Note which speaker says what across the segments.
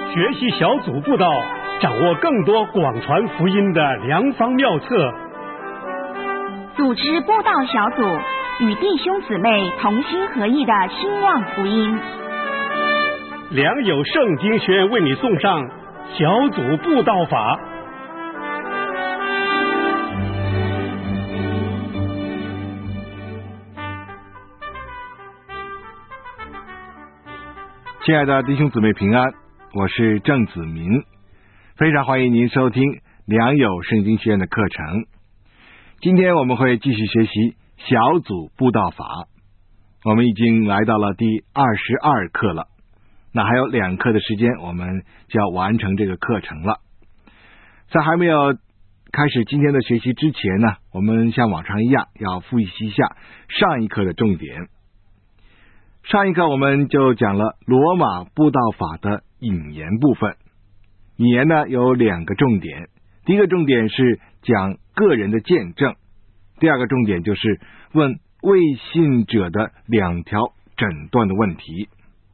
Speaker 1: 学习小组布道，掌握更多广传福音的良方妙策。
Speaker 2: 组织布道小组，与弟兄姊妹同心合意的宣扬福音。
Speaker 1: 良友圣经学院为你送上小组布道法。
Speaker 3: 亲爱的弟兄姊妹平安，我是郑子明，非常欢迎您收听良友圣经学院的课程。今天我们会继续学习小组布道法，我们已经来到了第22课了，那还有2课的时间，我们就要完成这个课程了。在还没有开始今天的学习之前呢，我们像往常一样要复习一下上一课的重点。上一课我们就讲了罗马布道法的引言部分。引言呢有2个重点，第一个重点是讲个人的见证，第二个重点就是问未信者的2条诊断的问题。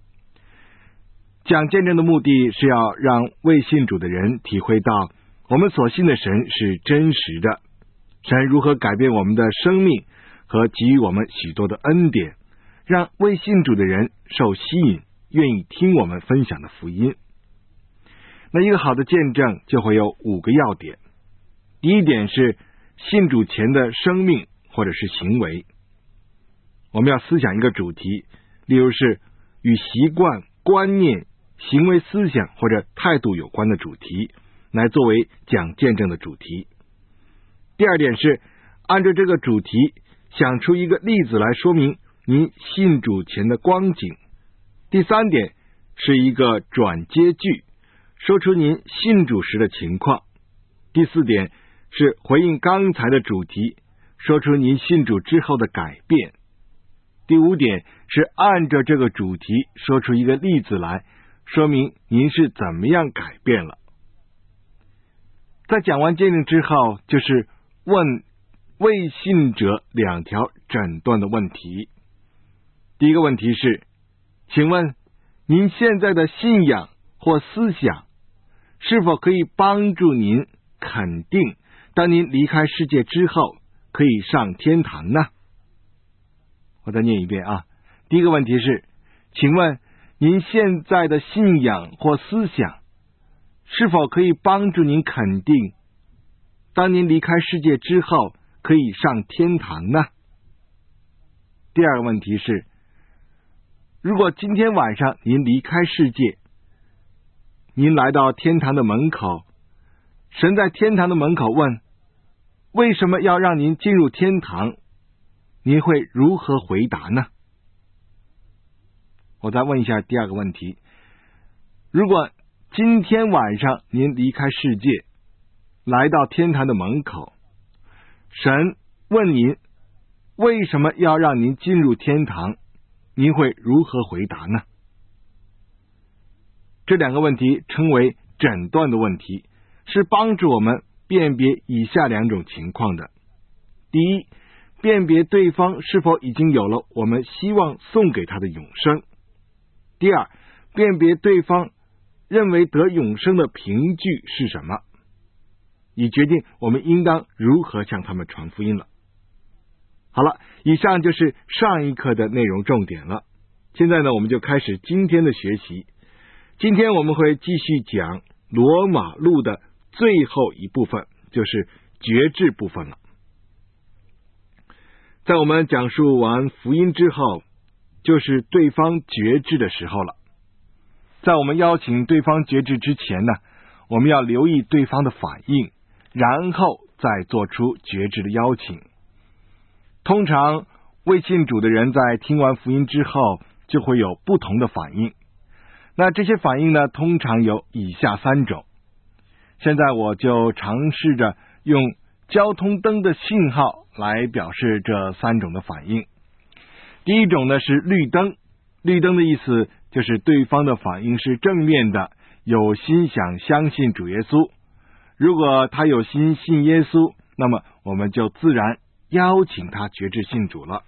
Speaker 3: 讲见证的目的是要让未信主的人体会到我们所信的神是真实的，神如何改变我们的生命和给予我们许多的恩典，让未信主的人受吸引，愿意听我们分享的福音。那一个好的见证就会有5个要点。第一点是信主前的生命或者是行为。我们要思想一个主题，例如是与习惯、观念、行为思想或者态度有关的主题，来作为讲见证的主题。第二点是按照这个主题想出一个例子来说明您信主前的光景。第3点是一个转接句，说出您信主时的情况。第4点是回应刚才的主题，说出您信主之后的改变。第5点是按照这个主题说出一个例子来，说明您是怎么样改变了。在讲完见证之后，就是问未信者2条诊断的问题。第一个问题是，请问您现在的信仰或思想是否可以帮助您肯定当您离开世界之后可以上天堂呢？我再念一遍啊。第一个问题是，请问您现在的信仰或思想是否可以帮助您肯定当您离开世界之后可以上天堂呢？第二个问题是，如果今天晚上您离开世界，您来到天堂的门口，神在天堂的门口问，为什么要让您进入天堂？您会如何回答呢？我再问一下第二个问题，如果今天晚上您离开世界，来到天堂的门口，神问您为什么要让您进入天堂，您会如何回答呢？这2个问题称为诊断的问题，是帮助我们辨别以下2种情况的。第一，辨别对方是否已经有了我们希望送给他的永生。第二，辨别对方认为得永生的凭据是什么，以决定我们应当如何向他们传福音了。好了，以上就是上一课的内容重点了。现在呢，我们就开始今天的学习。今天我们会继续讲罗马路的最后一部分，就是决志部分了。在我们讲述完福音之后，就是对方决志的时候了。在我们邀请对方决志之前呢，我们要留意对方的反应，然后再做出决志的邀请。通常未信主的人在听完福音之后就会有不同的反应，那这些反应呢，通常有以下3种。现在我就尝试着用交通灯的信号来表示这3种的反应。第一种呢是绿灯，绿灯的意思就是对方的反应是正面的，有心想相信主耶稣。如果他有心信耶稣，那么我们就自然邀请他决志信主了。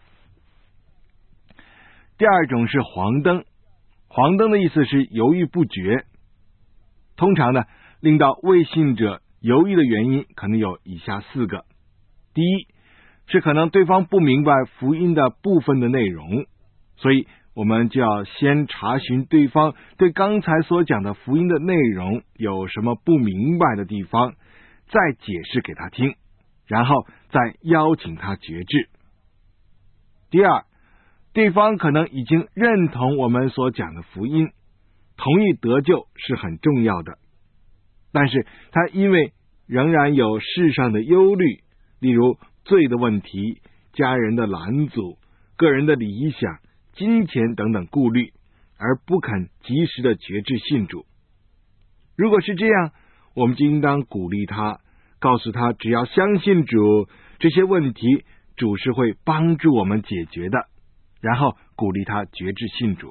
Speaker 3: 第二种是黄灯，黄灯的意思是犹豫不决。 通常呢，令到未信者犹豫的原因可能有以下4个。第一，是可能对方不明白福音的部分的内容，所以我们就要先查询对方对刚才所讲的福音的内容有什么不明白的地方，再解释给他听，然后再邀请他决志。第二，对方可能已经认同我们所讲的福音，同意得救是很重要的，但是他因为仍然有世上的忧虑，例如罪的问题、家人的拦阻、个人的理想、金钱等等顾虑，而不肯及时的决志信主。如果是这样，我们就应当鼓励他，告诉他只要相信主，这些问题主是会帮助我们解决的，然后鼓励他决志信主。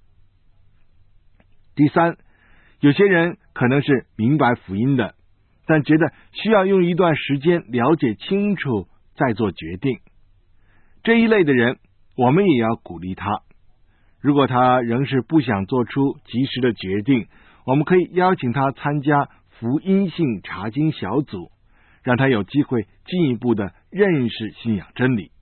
Speaker 3: 第三，有些人可能是明白福音的，但觉得需要用一段时间了解清楚再做决定。这一类的人，我们也要鼓励他。如果他仍是不想做出及时的决定，我们可以邀请他参加福音性查经小组，让他有机会进一步的认识信仰真理。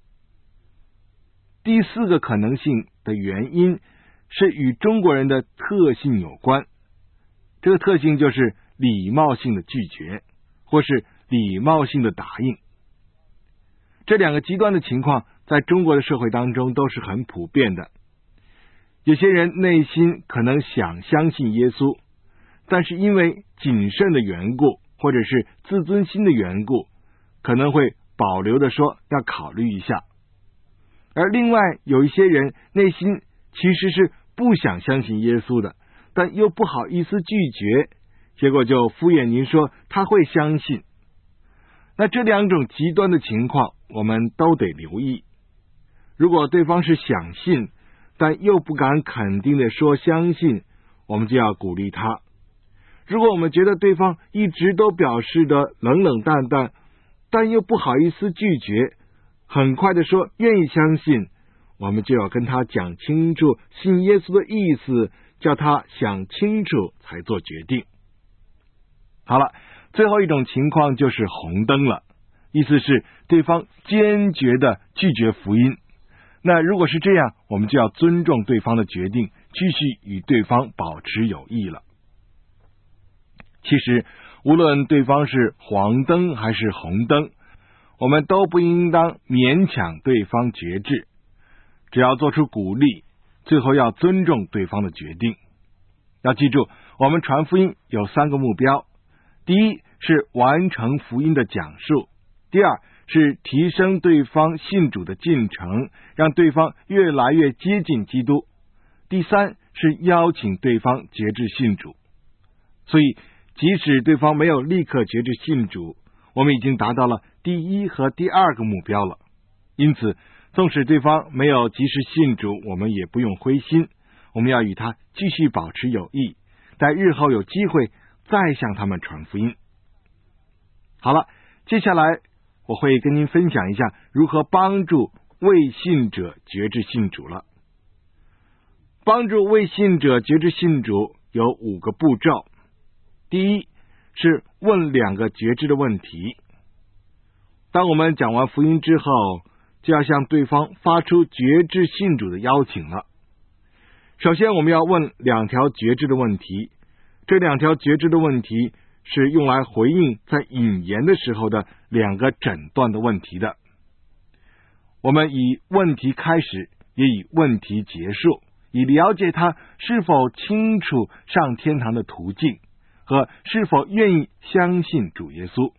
Speaker 3: 第4个可能性的原因是与中国人的特性有关，这个特性就是礼貌性的拒绝，或是礼貌性的答应。这2个极端的情况在中国的社会当中都是很普遍的。有些人内心可能想相信耶稣，但是因为谨慎的缘故，或者是自尊心的缘故，可能会保留的说要考虑一下。而另外有一些人内心其实是不想相信耶稣的，但又不好意思拒绝，结果就敷衍您说他会相信。那这2种极端的情况我们都得留意。如果对方是想信，但又不敢肯定的说相信，我们就要鼓励他。如果我们觉得对方一直都表示的冷冷淡淡，但又不好意思拒绝，很快的说愿意相信，我们就要跟他讲清楚信耶稣的意思，叫他想清楚才做决定。好了，最后一种情况就是红灯了，意思是对方坚决的拒绝福音。那如果是这样，我们就要尊重对方的决定，继续与对方保持友谊了。其实无论对方是黄灯还是红灯，我们都不应当勉强对方决志，只要做出鼓励，最后要尊重对方的决定。要记住，我们传福音有3个目标。第一是完成福音的讲述，第二是提升对方信主的进程，让对方越来越接近基督，第三是邀请对方决志信主。所以即使对方没有立刻决志信主，我们已经达到了第1和第2个目标了。因此纵使对方没有及时信主，我们也不用灰心，我们要与他继续保持友谊，待日后有机会再向他们传福音。好了，接下来我会跟您分享一下如何帮助未信者决志信主了。帮助未信者决志信主有5个步骤。第一是问2个决志的问题。当我们讲完福音之后，就要向对方发出决志信主的邀请了。首先我们要问2条决志的问题，这2条决志的问题是用来回应在引言的时候的2个诊断的问题的。我们以问题开始，也以问题结束，以了解他是否清楚上天堂的途径，和是否愿意相信主耶稣。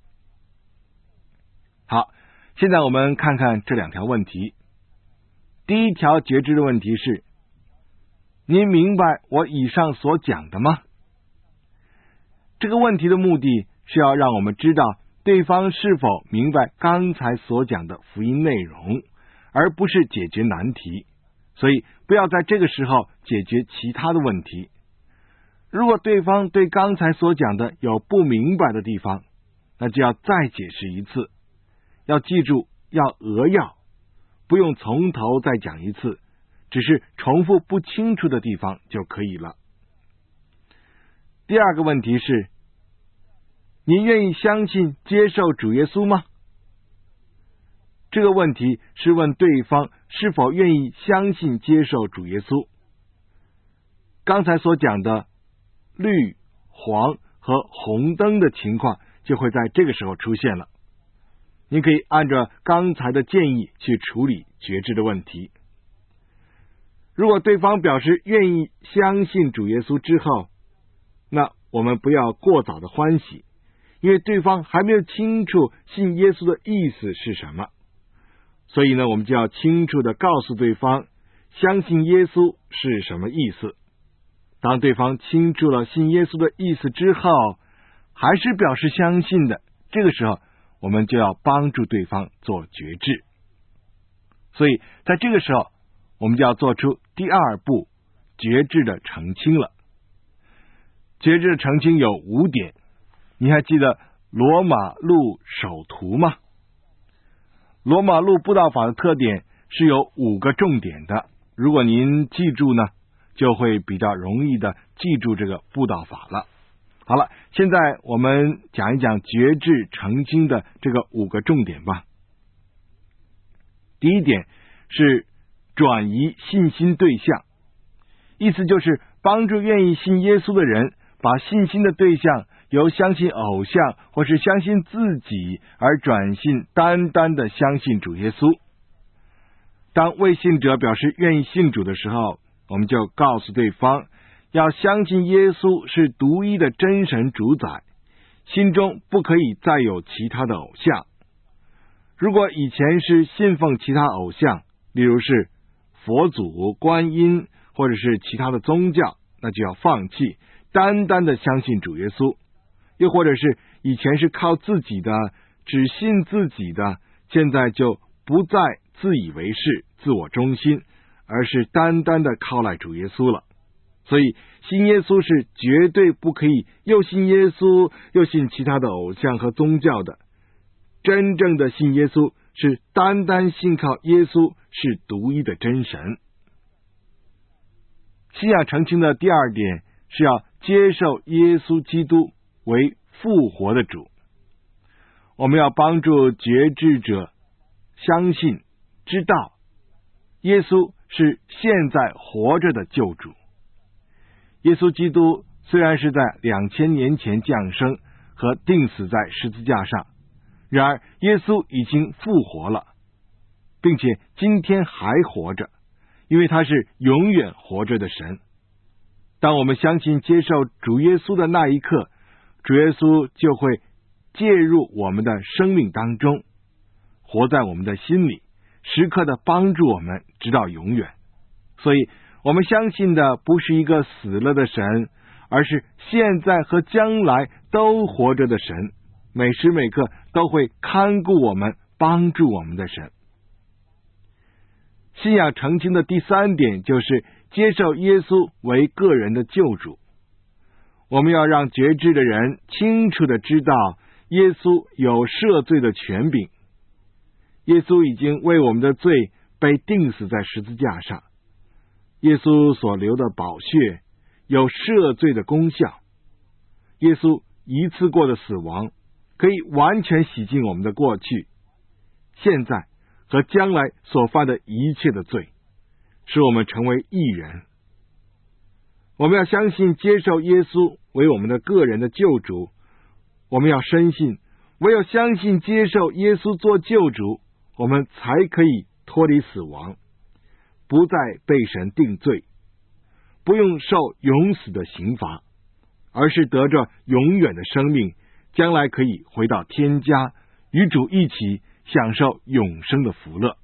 Speaker 3: 好，现在我们看看这2条问题。第一条决志的问题是：您明白我以上所讲的吗？这个问题的目的是要让我们知道对方是否明白刚才所讲的福音内容，而不是解决难题，所以不要在这个时候解决其他的问题。如果对方对刚才所讲的有不明白的地方，那就要再解释一次，要记住要扼要，不用从头再讲一次，只是重复不清楚的地方就可以了。 第二个问题是，您愿意相信接受主耶稣吗？这个问题是问对方是否愿意相信接受主耶稣。刚才所讲的绿、黄和红灯的情况就会在这个时候出现了。你可以按照刚才的建议去处理决志的问题。如果对方表示愿意相信主耶稣之后，那我们不要过早的欢喜，因为对方还没有清楚信耶稣的意思是什么。所以呢，我们就要清楚的告诉对方，相信耶稣是什么意思。当对方清楚了信耶稣的意思之后，还是表示相信的，这个时候我们就要帮助对方做决志。所以在这个时候，我们就要做出第二步，决志的澄清了。决志的澄清有5点，你还记得罗马路首图吗？罗马路布道法的特点是有5个重点的，如果您记住呢，就会比较容易的记住这个布道法了。好了，现在我们讲一讲决志澄清的这个5个重点吧。第一点是转移信心对象，意思就是帮助愿意信耶稣的人，把信心的对象由相信偶像或是相信自己而转信单单的相信主耶稣。当未信者表示愿意信主的时候，我们就告诉对方，要相信耶稣是独一的真神主宰，心中不可以再有其他的偶像。如果以前是信奉其他偶像，例如是佛祖、观音或者是其他的宗教，那就要放弃，单单的相信主耶稣。又或者是以前是靠自己的，只信自己的，现在就不再自以为是、自我中心，而是单单的靠赖主耶稣了。所以信耶稣是绝对不可以又信耶稣又信其他的偶像和宗教的。真正的信耶稣是单单信靠耶稣是独一的真神。信仰澄清的第二点是要接受耶稣基督为复活的主。我们要帮助决志者相信、知道耶稣是现在活着的救主。耶稣基督虽然是在2000年前降生和钉死在十字架上，然而耶稣已经复活了，并且今天还活着，因为他是永远活着的神。当我们相信接受主耶稣的那一刻，主耶稣就会介入我们的生命当中，活在我们的心里，时刻的帮助我们直到永远。所以我们相信的不是一个死了的神，而是现在和将来都活着的神，每时每刻都会看顾我们、帮助我们的神。信仰澄清的第3点就是接受耶稣为个人的救主。我们要让决志的人清楚的知道耶稣有赦罪的权柄。耶稣已经为我们的罪被钉死在十字架上，耶稣所流的宝血有赦罪的功效。耶稣一次过的死亡可以完全洗净我们的过去、现在和将来所犯的一切的罪，使我们成为义人。我们要相信接受耶稣为我们的个人的救主。我们要深信，唯有相信接受耶稣做救主，我们才可以脱离死亡，不再被神定罪，不用受永死的刑罚，而是得着永远的生命，将来可以回到天家，与主一起享受永生的福乐。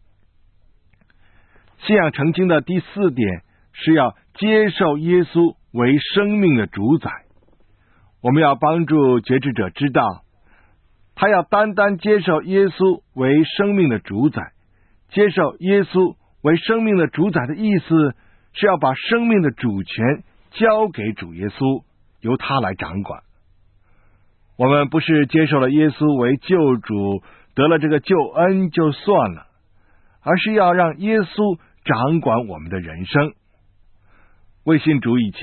Speaker 3: 信仰澄清的第4点是要接受耶稣为生命的主宰。我们要帮助决志者知道，他要单单接受耶稣为生命的主宰。接受耶稣为生命的主宰的意思是要把生命的主权交给主耶稣，由他来掌管。我们不是接受了耶稣为救主，得了这个救恩就算了，而是要让耶稣掌管我们的人生。未信主以前，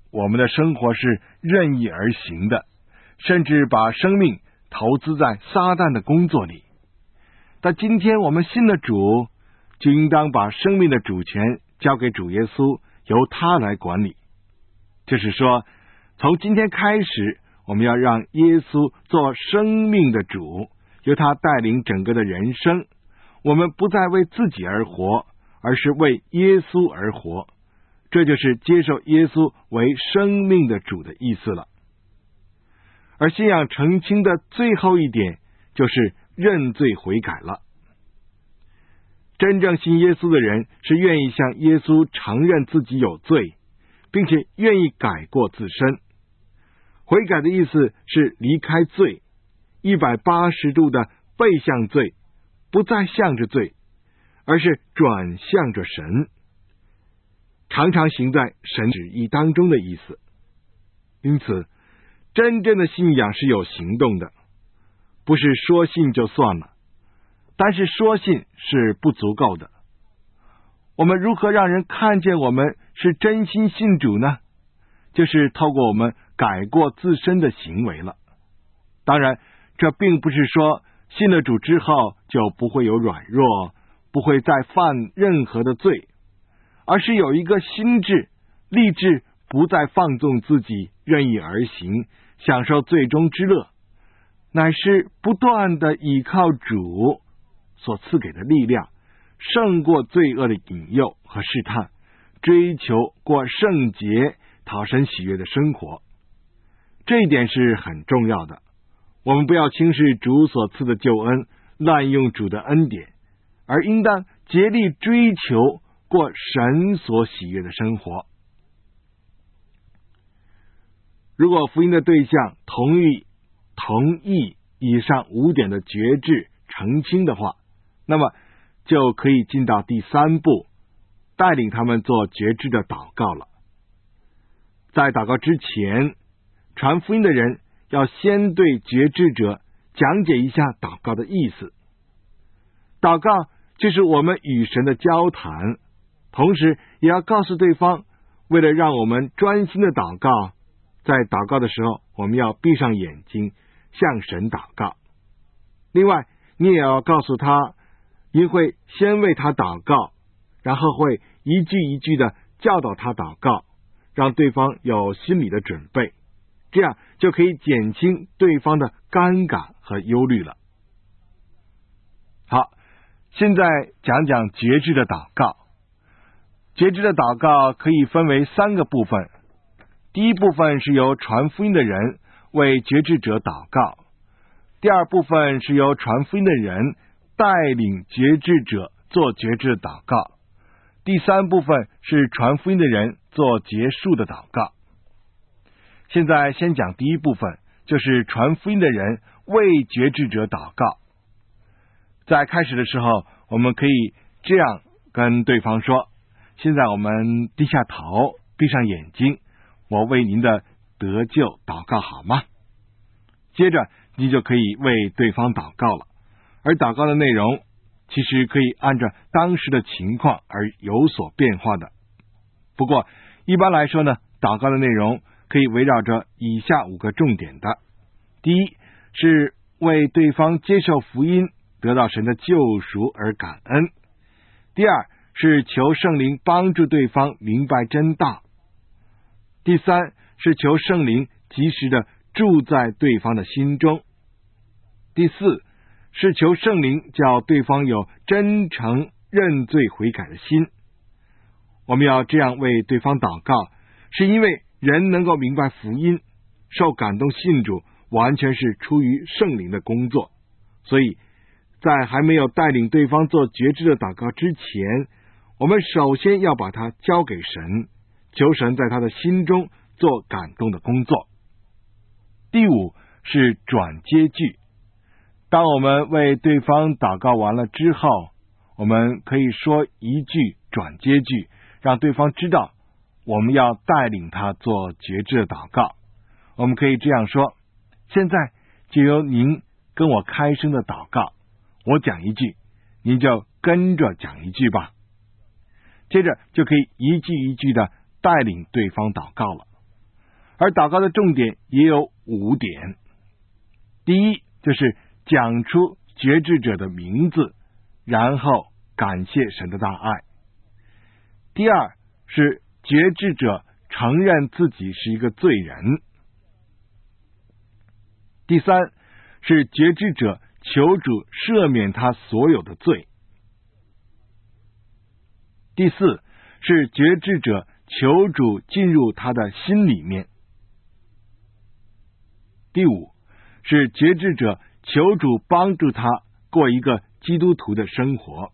Speaker 3: 我们的生活是任意而行的，甚至把生命投资在撒旦的工作里。但今天我们信了主，就应当把生命的主权交给主耶稣，由他来管理。就是说，从今天开始，我们要让耶稣做生命的主，由他带领整个的人生。我们不再为自己而活，而是为耶稣而活。这就是接受耶稣为生命的主的意思了。而信仰澄清的最后一点，就是认罪悔改了。真正信耶稣的人是愿意向耶稣承认自己有罪，并且愿意改过自身。悔改的意思是离开罪，180度的背向罪，不再向着罪，而是转向着神，常常行在神旨意当中的意思。因此，真正的信仰是有行动的，不是说信就算了。但是说信是不足够的。我们如何让人看见我们是真心信主呢？就是透过我们改过自身的行为了。当然，这并不是说信了主之后就不会有软弱，不会再犯任何的罪，而是有一个心志，立志不再放纵自己，任意而行，享受罪中之乐，乃是不断的倚靠主所赐给的力量，胜过罪恶的引诱和试探，追求过圣洁、讨神喜悦的生活。这一点是很重要的。我们不要轻视主所赐的救恩，滥用主的恩典，而应当竭力追求过神所喜悦的生活。如果福音的对象同意以上5点的决志澄清的话，那么就可以进到第3步，带领他们做决志的祷告了。在祷告之前，传福音的人要先对决志者讲解一下祷告的意思。祷告就是我们与神的交谈，同时也要告诉对方，为了让我们专心的祷告，在祷告的时候，我们要闭上眼睛向神祷告。另外，你也要告诉他，你会先为他祷告，然后会一句一句的教导他祷告，让对方有心理的准备，这样就可以减轻对方的尴尬和忧虑了。好，现在讲讲决志的祷告。决志的祷告可以分为3个部分。第一部分是由传福音的人为决志者祷告，第二部分是由传福音的人带领决志者做决志的祷告，第3部分是传福音的人做结束的祷告。现在先讲第一部分，就是传福音的人为决志者祷告。在开始的时候，我们可以这样跟对方说：现在我们低下头，闭上眼睛，我为您的得救祷告好吗？接着你就可以为对方祷告了。而祷告的内容其实可以按照当时的情况而有所变化的。不过一般来说呢，祷告的内容可以围绕着以下5个重点的。第一，是为对方接受福音，得到神的救赎而感恩。第二，是求圣灵帮助对方明白真道。第三，是求圣灵及时的住在对方的心中。第四，是求圣灵叫对方有真诚认罪悔改的心。我们要这样为对方祷告，是因为人能够明白福音，受感动信主，完全是出于圣灵的工作。所以在还没有带领对方做决志的祷告之前，我们首先要把它交给神，求神在他的心中做感动的工作。第五，是转接句。当我们为对方祷告完了之后，我们可以说一句转接句，让对方知道我们要带领他做决志的祷告。我们可以这样说：现在就由您跟我开声的祷告，我讲一句，您就跟着讲一句吧。接着就可以一句一句的带领对方祷告了。 而祷告的重点也有5点。第一，就是讲出决志者的名字，然后感谢神的大爱。第二，是决志者承认自己是一个罪人。第三，是决志者求主赦免他所有的罪。第四，是决志者求主进入他的心里面。第五，是决志者求主帮助他过一个基督徒的生活。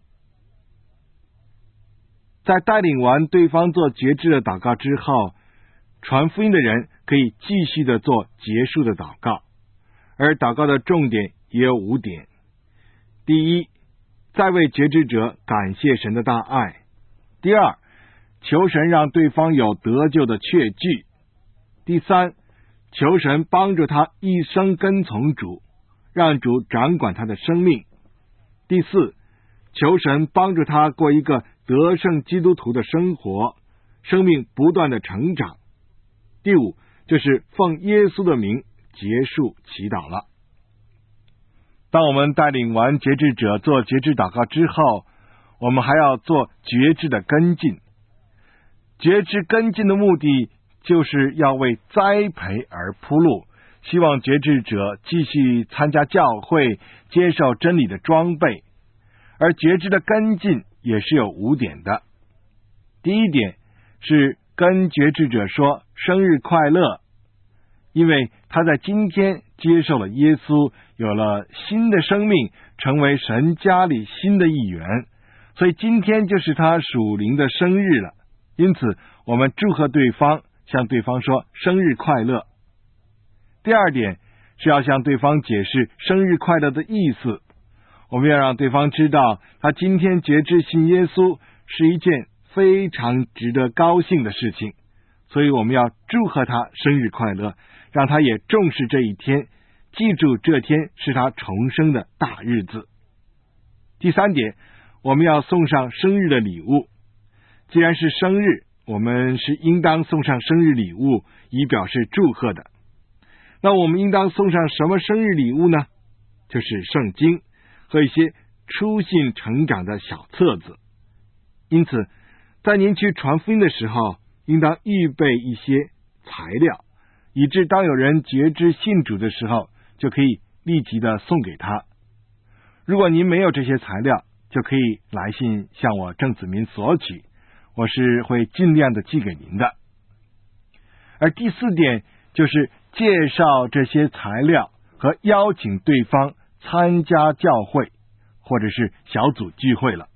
Speaker 3: 在带领完对方做决志的祷告之后，传福音的人可以继续的做结束的祷告，而祷告的重点也有5点。第一，再为决志者感谢神的大爱。第二，求神让对方有得救的确据。第三，求神帮助他一生跟从主，让主掌管他的生命。第四，求神帮助他过一个得胜基督徒的生活，生命不断的成长。第五，就是奉耶稣的名结束祈祷了。当我们带领完决志者做决志祷告之后，我们还要做决志的跟进。决志跟进的目的就是要为栽培而铺路，希望决志者继续参加教会，接受真理的装备。而决志的跟进也是有5点的。第一点是跟决志者说生日快乐，因为他在今天接受了耶稣，有了新的生命，成为神家里新的一员，所以今天就是他属灵的生日了。因此我们祝贺对方，向对方说生日快乐。第二点是要向对方解释生日快乐的意思，我们要让对方知道他今天决志信耶稣是一件非常值得高兴的事情，所以我们要祝贺他生日快乐，让他也重视这一天，记住这天是他重生的大日子。第三点，我们要送上生日的礼物。既然是生日，我们是应当送上生日礼物，以表示祝贺的。那我们应当送上什么生日礼物呢？就是圣经和一些初信成长的小册子。因此在您去传福音的时候，应当预备一些材料，以致当有人决志信主的时候，就可以立即的送给他。如果您没有这些材料，就可以来信向我郑子民索取，我是会尽量的寄给您的。而第4点就是介绍这些材料和邀请对方参加教会或者是小组聚会了。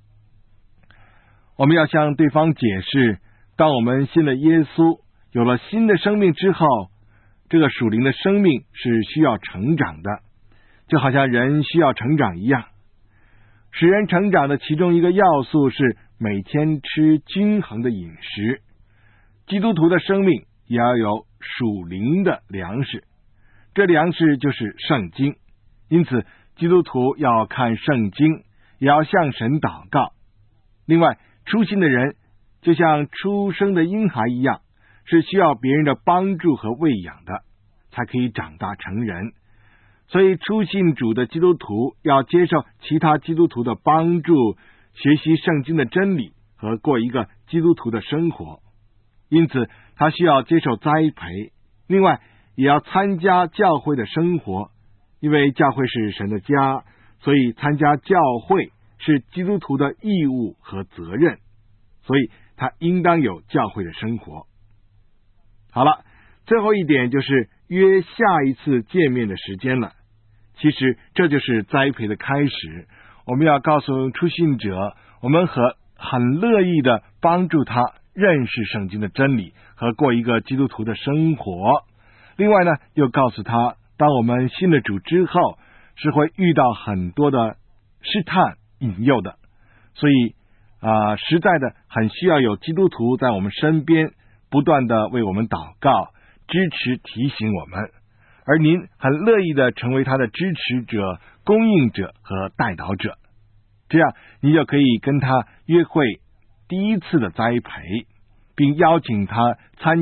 Speaker 3: 我们要向对方解释，当我们信了耶稣，有了新的生命之后，这个属灵的生命是需要成长的，就好像人需要成长一样。使人成长的其中一个要素是每天吃均衡的饮食。基督徒的生命也要有属灵的粮食，这粮食就是圣经。因此基督徒要看圣经，也要向神祷告。另外，初信的人就像出生的婴孩一样，是需要别人的帮助和喂养的，才可以长大成人。所以初信主的基督徒要接受其他基督徒的帮助，学习圣经的真理和过一个基督徒的生活。因此他需要接受栽培，另外也要参加教会的生活，因为教会是神的家，所以参加教会是基督徒的义务和责任，所以他应当有教会的生活。好了，最后一点就是约下一次见面的时间了。其实这就是栽培的开始，我们要告诉初信者，我们很乐意的帮助他认识圣经的真理和过一个基督徒的生活。另外呢，又告诉他，当我们信了主之后，是会遇到很多的试探引诱的，所以实在的很需要有基督徒在我们身边，不断的为我们祷告，支持提醒我们，而您很乐意的成为他的支持者、供应者和代祷者，这样你就可以跟他约会第一次的栽培，并邀请他参加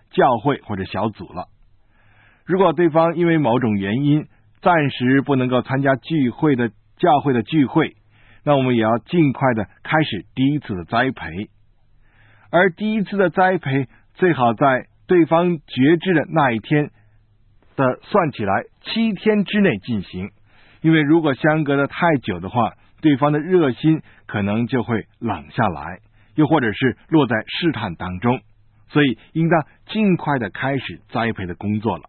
Speaker 3: 教会或者小组了。如果对方因为某种原因暂时不能够参加教会的聚会，那我们也要尽快的开始第一次的栽培。而第一次的栽培最好在对方决志的那一天的算起来7天之内进行，因为如果相隔的太久的话，对方的热心可能就会冷下来，又或者是落在试探当中，所以应当尽快的开始栽培的工作了。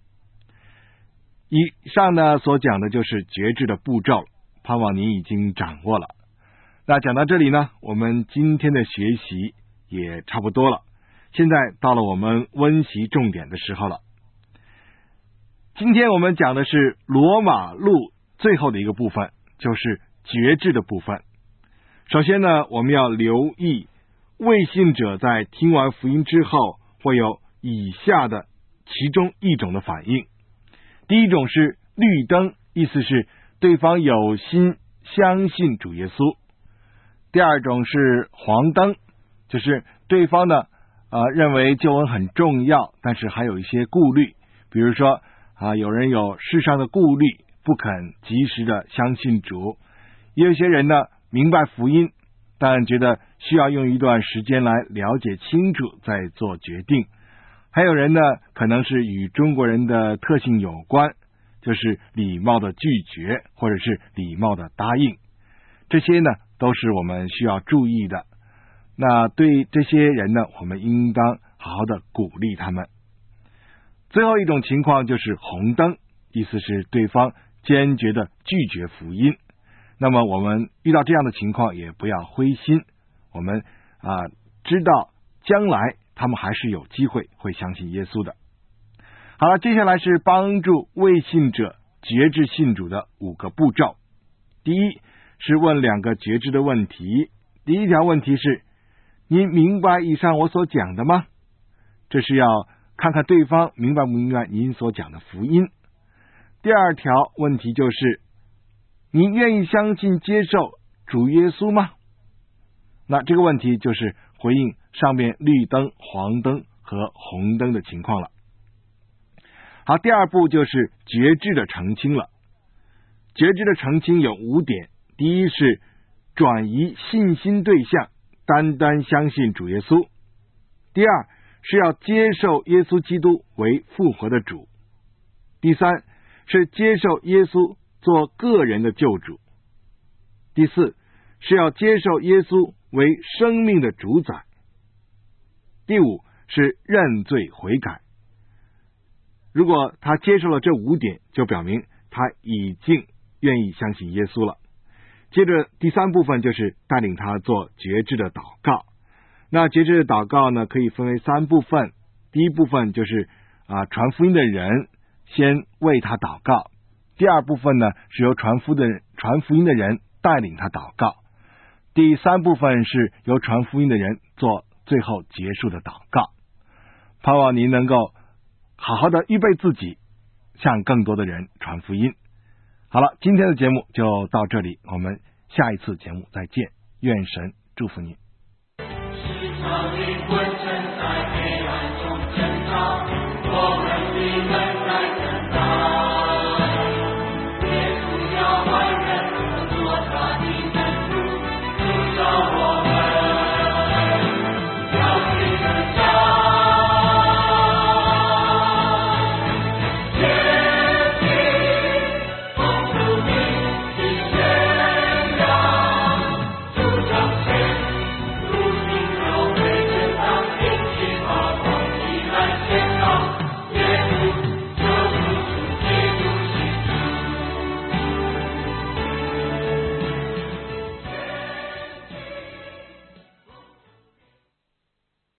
Speaker 3: 以上呢所讲的就是决志的步骤，盼望您已经掌握了。那讲到这里呢，我们今天的学习也差不多了，现在到了我们温习重点的时候了。今天我们讲的是罗马路最后的一个部分，就是决志的部分。首先呢，我们要留意未信者在听完福音之后会有以下的其中一种的反应。第一种是绿灯，意思是对方有心相信主耶稣。第二种是黄灯，就是对方呢认为救恩很重要，但是还有一些顾虑，比如说有人有世上的顾虑，不肯及时的相信主。也有些人呢明白福音，但觉得需要用一段时间来了解清楚再做决定。还有人呢可能是与中国人的特性有关，就是礼貌的拒绝或者是礼貌的答应，这些呢都是我们需要注意的。那对这些人呢，我们应当好好的鼓励他们。最后一种情况就是红灯，意思是对方坚决的拒绝福音。那么我们遇到这样的情况也不要灰心，我们知道将来他们还是有机会会相信耶稣的。好了，接下来是帮助未信者决志信主的5个步骤。第一是问2个决志的问题。第一条问题是：您明白以上我所讲的吗？这是要看看对方明白不明白您所讲的福音。第二条问题就是：您愿意相信接受主耶稣吗？那这个问题就是回应上面绿灯、黄灯和红灯的情况了。好，第二步就是决志的澄清了。决志的澄清有5点。第一是转移信心对象，单单相信主耶稣。第二是要接受耶稣基督为复活的主。第三是接受耶稣做个人的救主。第四是要接受耶稣为生命的主宰。第5是认罪悔改。如果他接受了这5点，就表明他已经愿意相信耶稣了。接着第3部分就是带领他做决志的祷告。那决志的祷告呢，可以分为3部分。第一部分就是传福音的人先为他祷告。第2部分呢，是由传福音的人带领他祷告。第3部分是由传福音的人做最后结束的祷告。盼望您能够好好的预备自己，向更多的人传福音。好了，今天的节目就到这里，我们下一次节目再见，愿神祝福您。
Speaker 4: 时常灵魂沉在黑暗中挣扎，我们的门